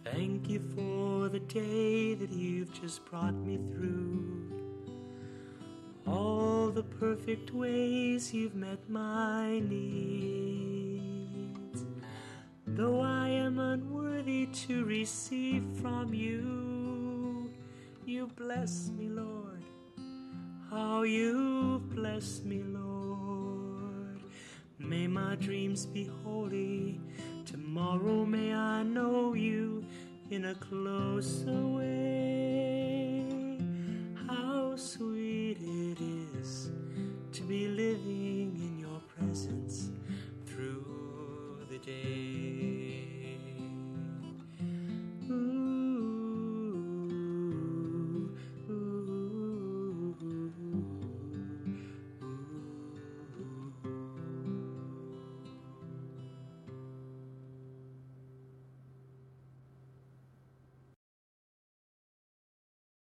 Thank you for the day that you've just brought me through. All the perfect ways you've met my needs. Though I am unworthy to receive from you, you bless me, Lord. How you've blessed me, Lord. May my dreams be holy. Tomorrow may I know you in a closer way. How sweet it is to be living in your presence through the day.